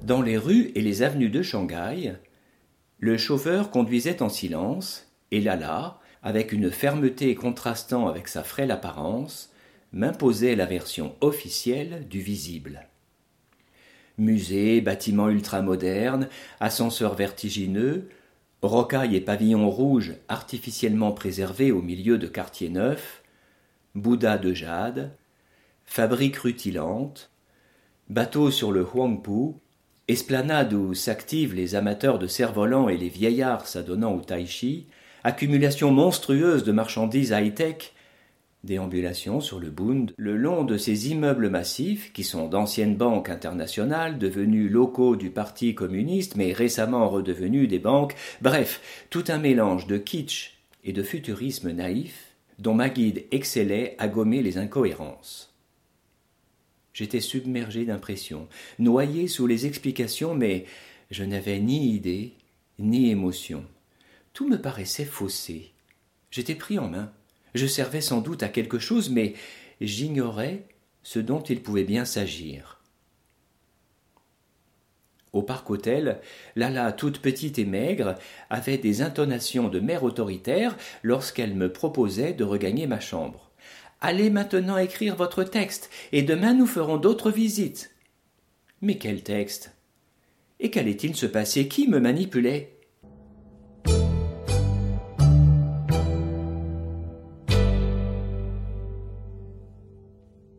Dans les rues et les avenues de Shanghai, le chauffeur conduisait en silence, et Lala, avec une fermeté contrastant avec sa frêle apparence, m'imposait la version officielle du visible. Musées, bâtiments ultramodernes, ascenseurs vertigineux, rocailles et pavillons rouges artificiellement préservés au milieu de quartiers neufs, Bouddha de jade, fabriques rutilantes, bateaux sur le Huangpu, esplanades où s'activent les amateurs de cerfs-volants et les vieillards s'adonnant au tai chi, accumulation monstrueuse de marchandises high-tech, déambulation sur le Bund, le long de ces immeubles massifs qui sont d'anciennes banques internationales devenues locaux du Parti communiste mais récemment redevenus des banques, bref, tout un mélange de kitsch et de futurisme naïf dont ma guide excellait à gommer les incohérences. J'étais submergé d'impressions, noyé sous les explications, mais je n'avais ni idée ni émotion. Tout me paraissait faussé. J'étais pris en main. Je servais sans doute à quelque chose, mais j'ignorais ce dont il pouvait bien s'agir. Au parc-hôtel, Lala, toute petite et maigre, avait des intonations de mère autoritaire lorsqu'elle me proposait de regagner ma chambre. « Allez maintenant écrire votre texte, et demain nous ferons d'autres visites. » Mais quel texte? Et qu'allait-il se passer? Qui me manipulait?